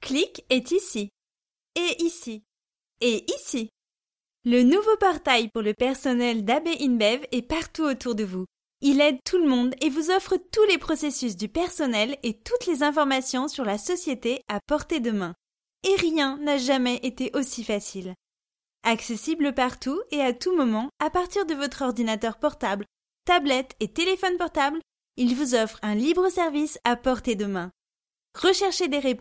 Click est ici, et ici, et ici. Le nouveau portail pour le personnel d'AB InBev est partout autour de vous. Il aide tout le monde et vous offre tous les processus du personnel et toutes les informations sur la société à portée de main. Et rien n'a jamais été aussi facile. Accessible partout et à tout moment à partir de votre ordinateur portable, tablette et téléphone portable, il vous offre un libre service à portée de main. Recherchez des réponses